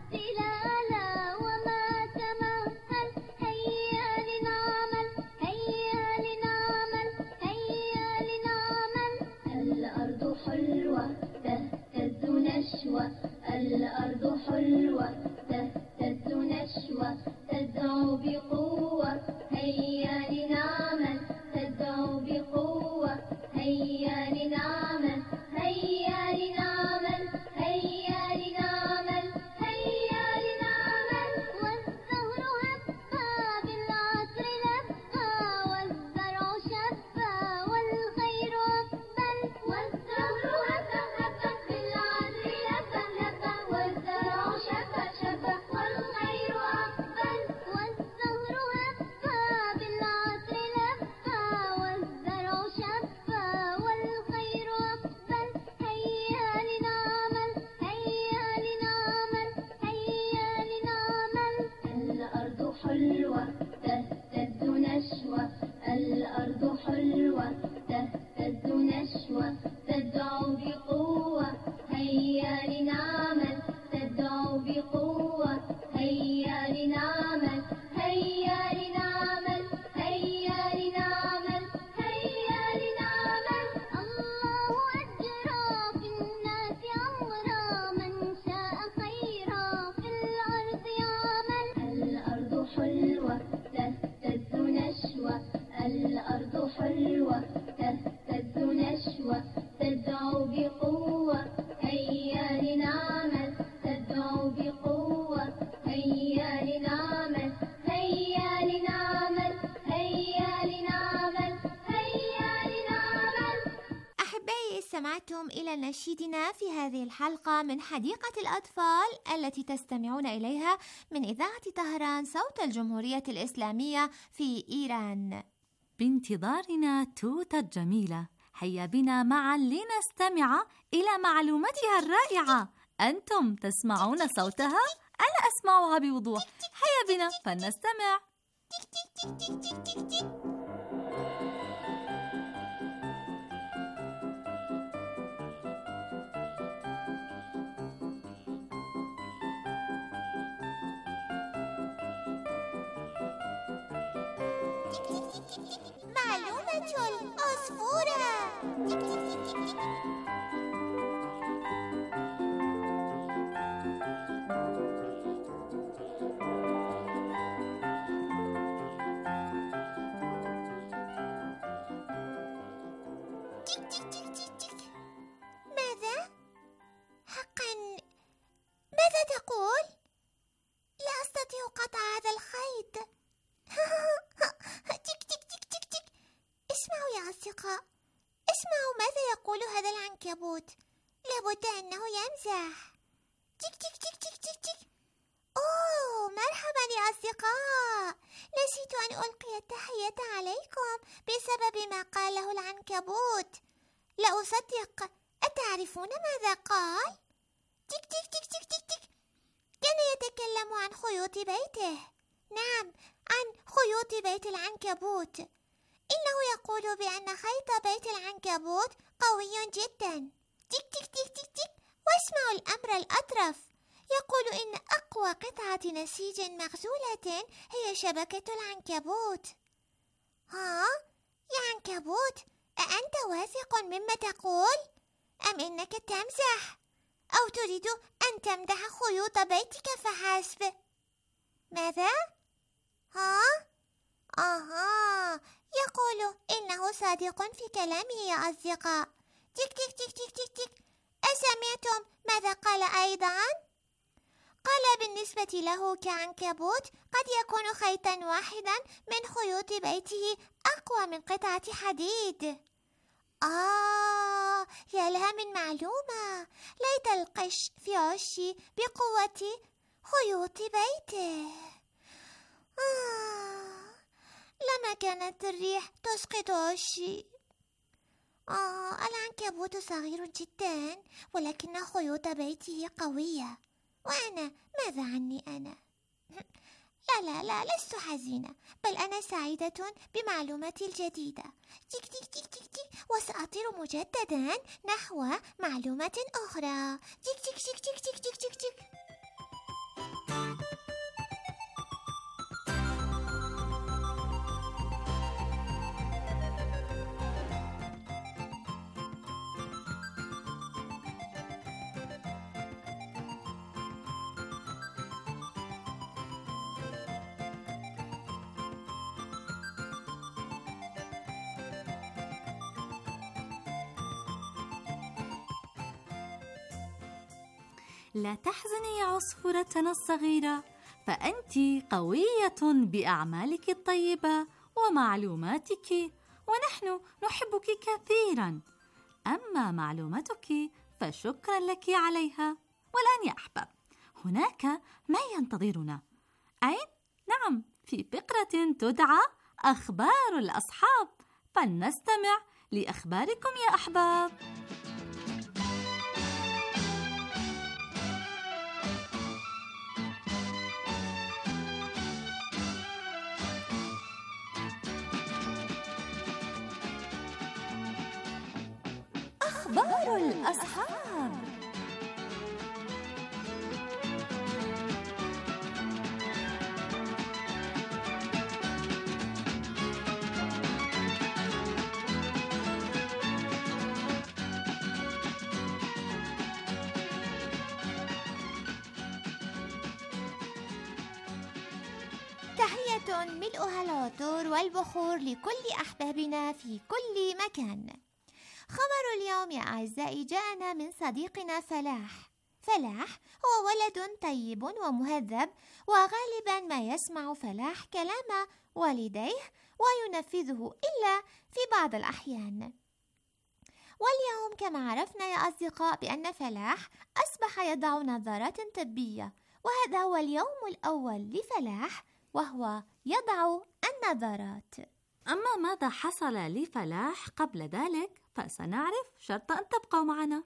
تستلالا وما تمهل. هيا لنعمل، هيا لنعمل، هيا لنعمل. الأرض حلوة تهتز نشوة، الأرض حلوة تهتز نشوة، تدعو بقوة هيا لنعمل، تدعو بقوة هيا لنعمل، هيا لنعمل، هيا لنعمل، هيا لنعمل. والزهر هبى بالعطر لبى، والزرع شبى والخير أقبل. والزهر هبى هبى بالعطر لبى لبى، والزرع شبى شبى والخير أقبل. والزهر هبى بالعطر لبى، والزرع شبى والخير أقبل. هيا لنعمل، هيا لنعمل، هيا لنعمل. الأرض حلوة تهتز نشوة، الأرض حلوة تهتز نشوة، تدعو بقوة هيا لنعمل، تدعو بقوة هيا لنعمل، هيا لنعمل، هيا لنعمل، هيا لنعمل. الله أجرى في الناس أمرا، من شاء خيرا في الأرض يعمل. الأرض حلوة تهتز نشوة، الأرض حلوة تهتز نشوة، تدعو بقوة هيا لنعمل، تدعو بقوة هيا لنعمل، هيا لنعمل، هيا لنعمل، هيا لنعمل. أحبائي، استمعتم إلى نشيدنا في هذه الحلقة من حديقة الأطفال التي تستمعون إليها من إذاعة طهران صوت الجمهورية الإسلامية في إيران. بانتظارنا توتة الجميلة، هيا بنا معا لنستمع إلى معلوماتها الرائعة. أنتم تسمعون صوتها؟ أنا أسمعها بوضوح. هيا بنا فلنستمع. معلومة العصفورة. ماذا؟ حقا ماذا تقول؟ لا أستطيع قطع هذا الخيط. تك تك تك تك تك. اسمعوا يا أصدقاء، اسمعوا ماذا يقول هذا العنكبوت. لابد أنه يمزح. تك تك تك تك تك تك. أوه مرحبا يا أصدقاء، نسيت أن ألقي التحية عليكم بسبب ما قاله العنكبوت. لا أصدق، أتعرفون ماذا قال؟ تك تك تك تك تك تك. كان يتكلم عن خيوط بيته. نعم، عن خيوط بيت العنكبوت. إنه يقول بأن خيط بيت العنكبوت قوي جدا. تك تك تك تك تك. واسمعوا الأمر الأطرف، يقول إن أقوى قطعة نسيج مغزولة هي شبكة العنكبوت. ها؟ يا عنكبوت، أأنت واثق مما تقول؟ أم إنك تمزح؟ أو تريد أن تمدح خيوط بيتك فحسب؟ ماذا؟ ها؟ آها، يقول إنه صادق في كلامه يا أصدقاء. تك تك تك تك تك تك. أسمعتم ماذا قال أيضا؟ قال بالنسبة له كعنكبوت قد يكون خيطا واحدا من خيوط بيته أقوى من قطعة حديد. آه، يا لها من معلومة. ليت القش في عشي بقوة خيوط بيته. آه، لما كانت الريح تسقط عشي. آه، العنكبوت صغير جدا، ولكن خيوط بيته قوية. وأنا ماذا عني أنا؟ لا لا لا، لست حزينة، بل أنا سعيدة بمعلوماتي الجديدة. تك تك تك تك تك. وسأطير مجددا نحو معلومات أخرى. تك تك تك تك تك تك تك تك. لا تحزني يا عصفورتنا الصغيرة، فأنت قوية بأعمالك الطيبة ومعلوماتك، ونحن نحبك كثيرا. أما معلوماتك فشكرا لك عليها. والآن يا أحباب، هناك ما ينتظرنا. أين؟ نعم، في فقرة تدعى أخبار الأصحاب، فلنستمع لأخباركم يا أحباب. أخبار الأصحاب. تحية ملؤها العطور والبخور لكل أحبابنا في كل مكان. خبر اليوم يا أعزائي جاءنا من صديقنا فلاح. فلاح هو ولد طيب ومهذب، وغالبا ما يسمع فلاح كلام والديه وينفذه إلا في بعض الأحيان. واليوم كما عرفنا يا أصدقاء بأن فلاح أصبح يضع نظارات طبية، وهذا هو اليوم الأول لفلاح وهو يضع النظارات. أما ماذا حصل لفلاح قبل ذلك فسنعرف، شرط أن تبقوا معنا.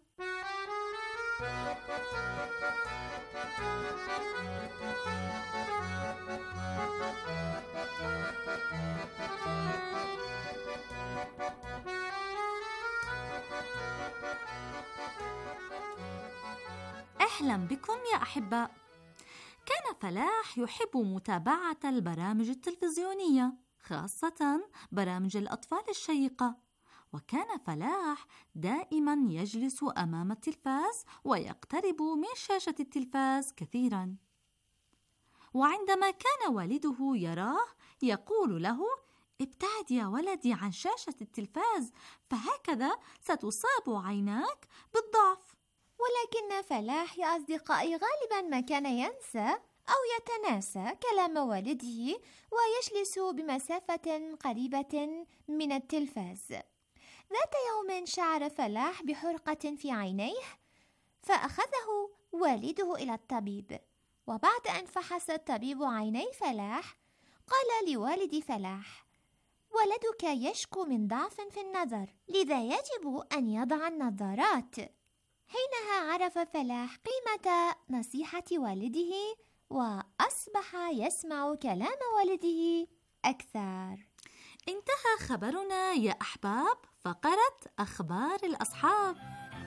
أهلا بكم يا أحباء. كان فلاح يحب متابعة البرامج التلفزيونية، خاصة برامج الأطفال الشيقة، وكان فلاح دائما يجلس أمام التلفاز ويقترب من شاشة التلفاز كثيرا. وعندما كان والده يراه يقول له: ابتعد يا ولدي عن شاشة التلفاز، فهكذا ستصاب عيناك بالضعف. ولكن فلاح يا أصدقائي غالبا ما كان ينسى أو يتناسى كلام والده ويجلس بمسافة قريبة من التلفاز. ذات يوم شعر فلاح بحرقة في عينيه، فأخذه والده إلى الطبيب. وبعد أن فحص الطبيب عيني فلاح قال لوالد فلاح: ولدك يشكو من ضعف في النظر، لذا يجب أن يضع النظارات. حينها عرف فلاح قيمة نصيحة والده وأصبح يسمع كلام والده أكثر. انتهى خبرنا يا أحباب، فقرة أخبار الأصحاب.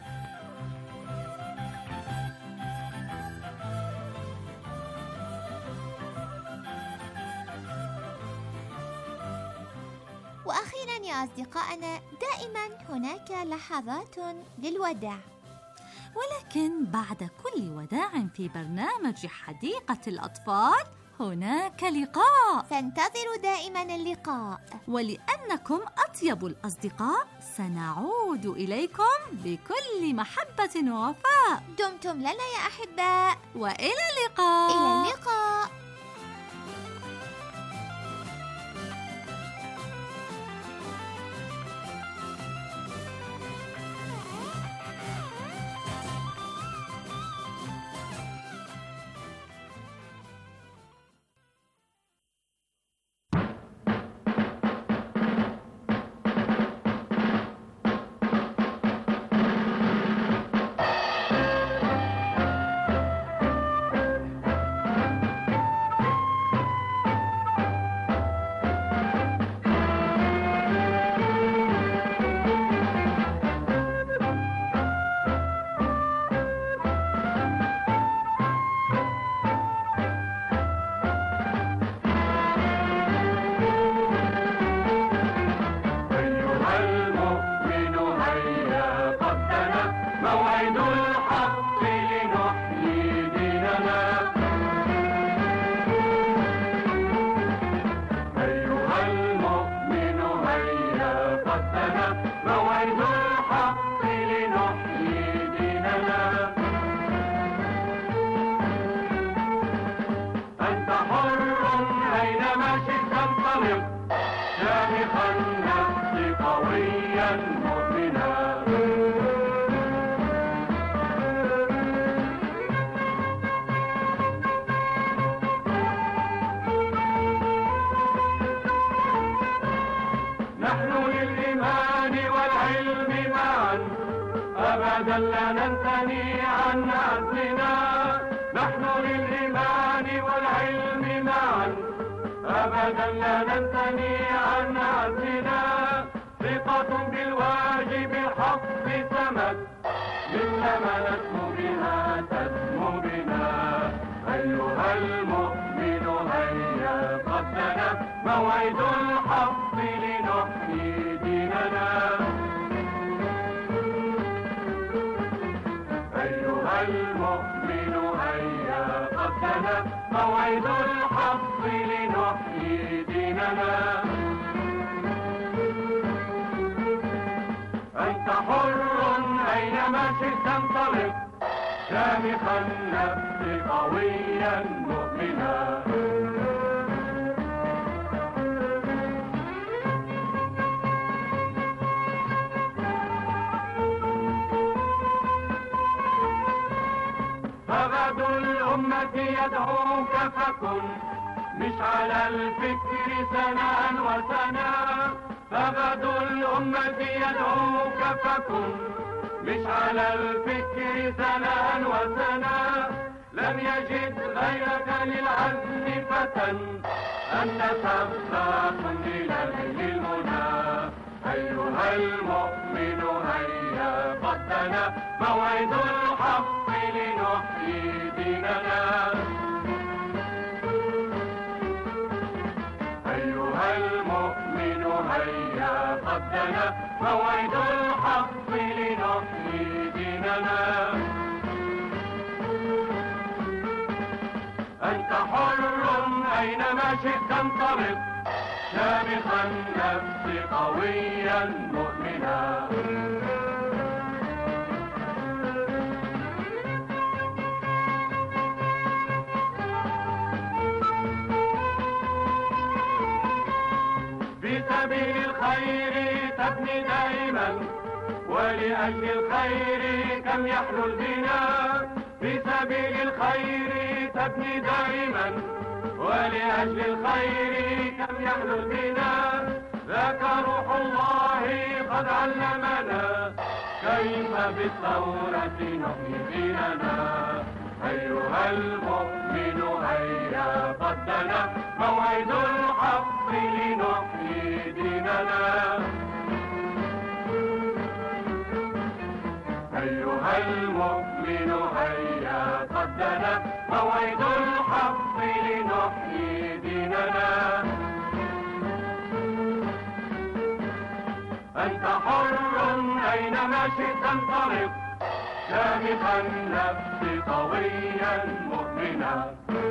وأخيرا يا أصدقائنا، دائما هناك لحظات للوداع، ولكن بعد كل وداع في برنامج حديقة الأطفال هناك لقاء، فانتظروا دائما اللقاء. ولأنكم أطيب الأصدقاء سنعود إليكم بكل محبة ووفاء. دمتم لنا يا أحباء، وإلى اللقاء. إلى اللقاء. أبدا لا ننثني عن عزمنا، نحن للإيمان والعلم معا، أبدا لا ننثني عن عزمنا، ثقة بالواجب الحق سمت، مثلما نسمو بها تسمو بنا. أيها المؤمن هيا قد دنا موعد الحق لنحيي ديننا. المؤمن هيا قد دنا موعد الحق لنحيي ديننا. أنت حر أينما شئت انطلق، شامخا النفس قويا مؤمنا. فغد الأمة يدعوك فكن مشعل الفكر سناء وسنا. فغد الأمة يدعوك فكن مشعل الفكر سناء وسنا. لم يجد غيرك للعزم فتى، أنت سباق إلى المنى. أيها المؤمن هيا قد دنا موعد الحق لنحيي ديننا. أيها المؤمن هيا قد دنا موعد الحق لنحيي ديننا. أنت حر أينما شئت انطلق، شامخا النفس قويا مؤمنا. في سبيل الخير تبني دائما، ولأجل الخير كم يحلو البناء. في سبيل الخير تبني دائما ولأجل الخير كم يحلو بنا ذاك روح الله قد علمنا كيف بالثورة نحيي ديننا أيها المؤمن هيا قد دنا موعد الحق لنحيي ديننا أيها المؤمن هيا قد دنا موعد الحق لنحيي ديننا أنت حر أينما شئت انطلق شامخا النفس قويا مؤمنا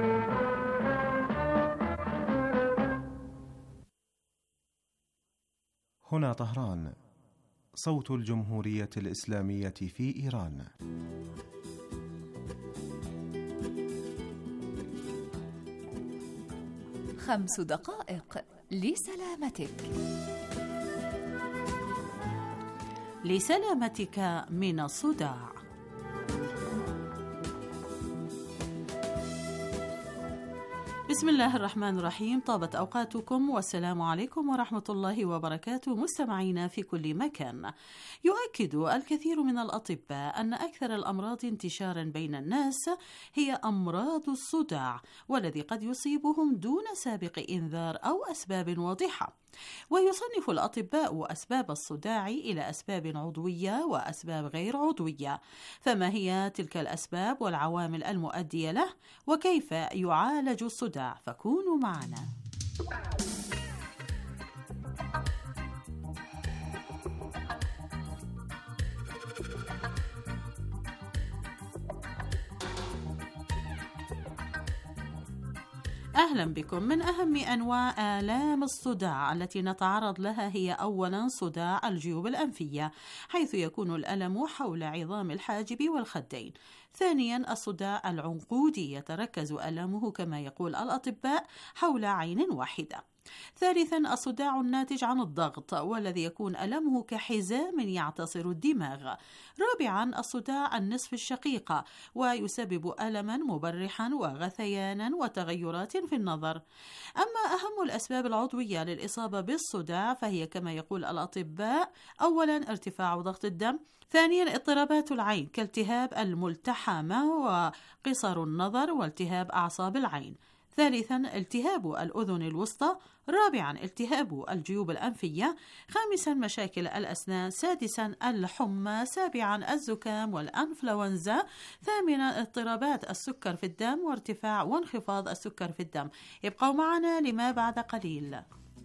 هنا طهران صوت الجمهورية الإسلامية في إيران. خمس دقائق لسلامتك. لسلامتك من الصداع. بسم الله الرحمن الرحيم. طابت أوقاتكم والسلام عليكم ورحمة الله وبركاته مستمعينا في كل مكان. يؤكد الكثير من الأطباء أن أكثر الأمراض انتشارا بين الناس هي أمراض الصداع، والذي قد يصيبهم دون سابق إنذار أو أسباب واضحة. ويصنف الأطباء أسباب الصداع إلى أسباب عضوية وأسباب غير عضوية، فما هي تلك الأسباب والعوامل المؤدية له وكيف يعالج الصداع؟ فكونوا معنا. أهلا بكم. من أهم أنواع آلام الصداع التي نتعرض لها هي أولا صداع الجيوب الأنفية، حيث يكون الألم حول عظام الحاجب والخدين. ثانيا الصداع العنقودي، يتركز ألمه كما يقول الأطباء حول عين واحدة. ثالثا الصداع الناتج عن الضغط، والذي يكون ألمه كحزام يعتصر الدماغ. رابعا الصداع النصف الشقيقة، ويسبب ألما مبرحا وغثيانا وتغيرات في النظر. أما أهم الأسباب العضوية للإصابة بالصداع فهي كما يقول الأطباء: أولا ارتفاع ضغط الدم، ثانيا اضطرابات العين كالتهاب الملتحمة وقصر النظر والتهاب أعصاب العين، ثالثا التهاب الأذن الوسطى، رابعا التهاب الجيوب الأنفية، خامسا مشاكل الأسنان، سادسا الحمى، سابعا الزكام والأنفلونزا، ثامنا اضطرابات السكر في الدم وارتفاع وانخفاض السكر في الدم. ابقوا معنا لما بعد قليل.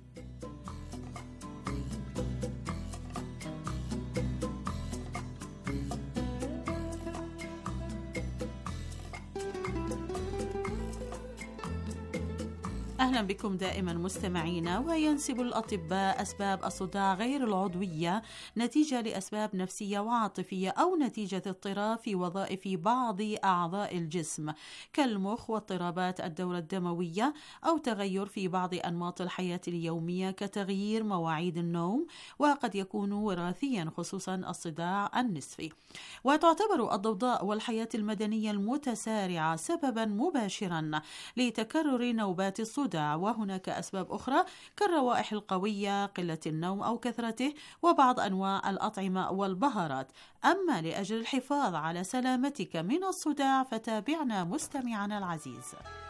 أهلا بكم دائما مستمعينا. وينسب الأطباء أسباب الصداع غير العضوية نتيجة لأسباب نفسية وعاطفية أو نتيجة اضطراب في وظائف بعض أعضاء الجسم كالمخ واضطرابات الدورة الدموية، أو تغير في بعض أنماط الحياة اليومية كتغيير مواعيد النوم، وقد يكون وراثيا خصوصا الصداع النصفي. وتعتبر الضوضاء والحياة المدنية المتسارعة سببا مباشرا لتكرر نوبات الصداع. وهناك أسباب أخرى كالروائح القوية، قلة النوم أو كثرته، وبعض أنواع الأطعمة والبهارات. أما لأجل الحفاظ على سلامتك من الصداع فتابعنا مستمعنا العزيز.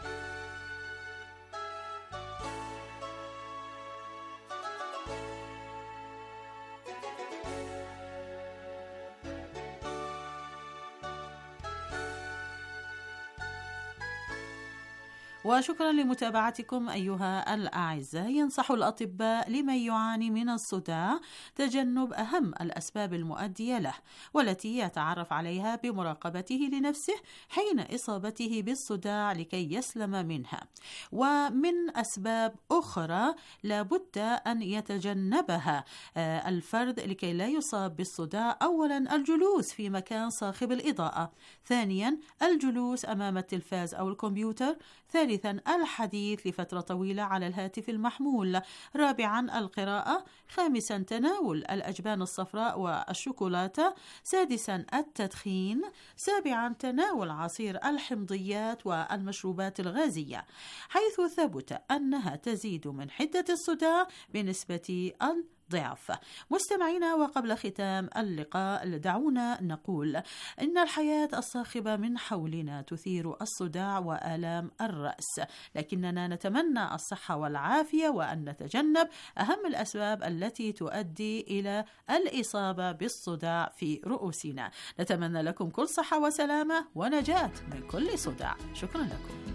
وشكرا لمتابعتكم أيها الأعزاء. ينصح الأطباء لمن يعاني من الصداع تجنب أهم الأسباب المؤدية له، والتي يتعرف عليها بمراقبته لنفسه حين إصابته بالصداع لكي يسلم منها. ومن أسباب أخرى لابد أن يتجنبها الفرد لكي لا يصاب بالصداع: أولا الجلوس في مكان صاخب الإضاءة، ثانيا الجلوس أمام التلفاز أو الكمبيوتر، ثالثا ثالثا الحديث لفترة طويلة على الهاتف المحمول. رابعا القراءة. خامسا تناول الأجبان الصفراء والشوكولاتة. سادسا التدخين. سابعا تناول عصير الحمضيات والمشروبات الغازية، حيث ثبت أنها تزيد من حدة الصداع بنسبة ضعف. مستمعينا، وقبل ختام اللقاء دعونا نقول إن الحياة الصاخبة من حولنا تثير الصداع وآلام الرأس، لكننا نتمنى الصحة والعافية وأن نتجنب أهم الأسباب التي تؤدي إلى الإصابة بالصداع في رؤوسنا. نتمنى لكم كل صحة وسلامة ونجاة من كل صداع. شكرا لكم.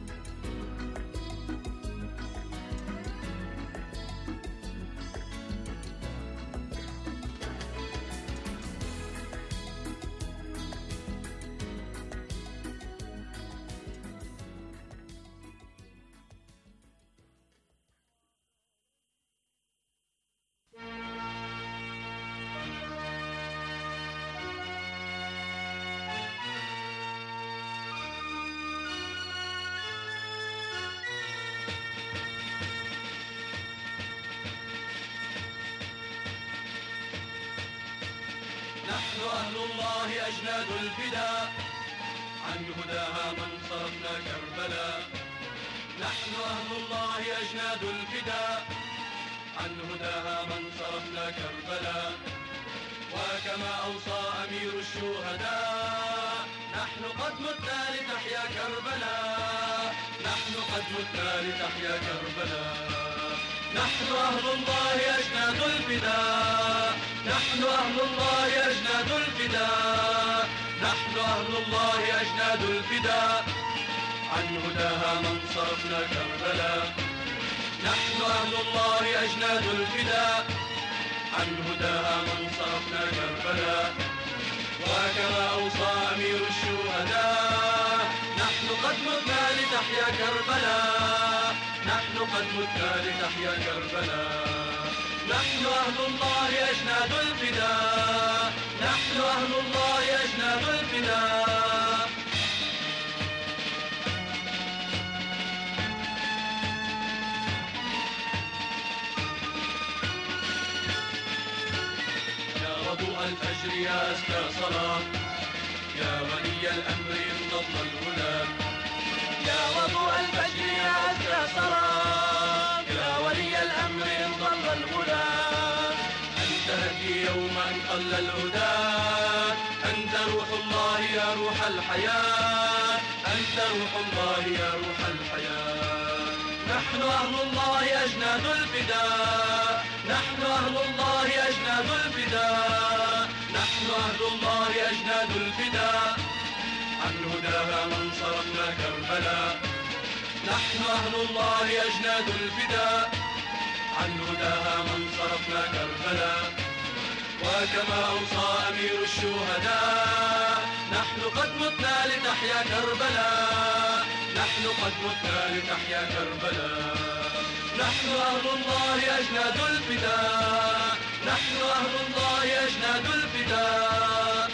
نحن أهل الله أجناد الفداء، عن هداها من صرفنا كربلاء. نحن أهل الله أجناد الفداء، عن هداها من صرفنا كربلاء. وكما أوصى أمير الشهداء، نحن قد متنا لتحيا كربلاء. نحن قد متنا لتحيا كربلاء. نحن أهل الله أجناد الفداء، نحن أهل الله أجناد الفداء. نحن أهل الله أجناد الفداء، عن هداها من صرفنا كربلاء. نحن أهل الله أجناد الفداء، عن هداها من صرفنا كربلاء. وكما أوصى أمير الشهداء، نحن قد متنا لتحيا كربلاء. نحن قد متنا لتحيا كربلاء. نحن أهل الله أجناد الفداء، نحن أهل الله أجناد الفداء. يا وضوء الفجر يا أزكى صلاة، يا ولي الأمر إن ضل الهدى. يا وضوء الفجر يا أزكى صلاة، يا ولي الأمر إن ضل الهدى. أنت هدي يوم أن قل الهدى، أنت روح الله يا روح الحياة. أنت روح الله يا روح الحياة. نحن أهل الله أجناد الفداء، نحن أهل الله أجناد الفداء. نحن أهل الله أجناد الفداء، عن هداها من صرفنا كربلاء. نحن أهل الله أجناد الفداء، عن هداها من صرفنا كربلاء. وكما أوصى أمير الشهداء، نحن قد متنا لتحيا كربلاء. نحن قد متنا لتحيا كربلاء. نحن أهل الله أجناد الفداء، نحن أهل الله أجناد الفداء.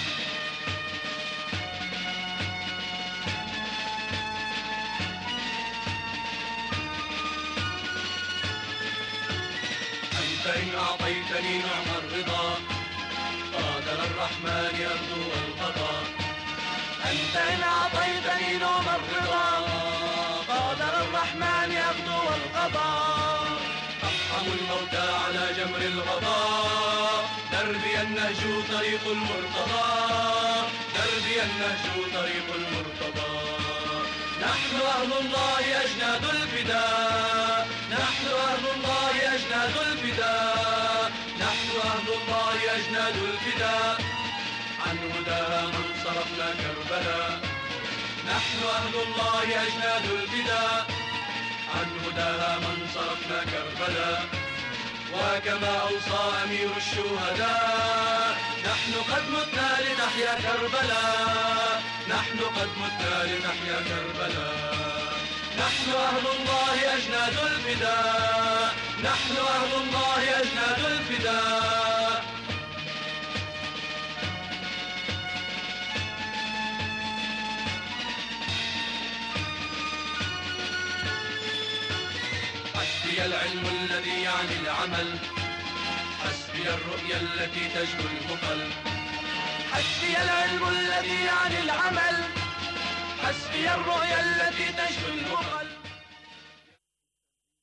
أنت إن أعطيتني نعم الرضا، قادر الرحمن يبدو القضاء. أنت إن أعطيتني نعم الرضا، قادر الرحمن يبدو القضاء. أفحم الموتى على جمر الغضاء، دربي النهج طريق المرتضى. دربي النهج طريق المرتضى. نحن أهل الله أجناد الفداء، نحن أهل الله أجناد الفداء. نحن أهل الله أجناد الفداء، عن هداها من صرفنا كربلاء. نحن أهل الله أجناد الفداء، عن هداها من صرفنا كربلاء. وكما أوصى أمير الشهداء، نحن قد متنا لتحيا كربلاء. نحن قد متنا لتحيا كربلاء. نحن أهل الله أجناد الفداء، نحن أهل الله أجناد الفداء. حسبي العلم الذي يعني العمل، حسبي الرؤيا التي تشغل قلب. حسبي العلم الذي يعني العمل، حسبي الرؤيا التي تشغل قلب.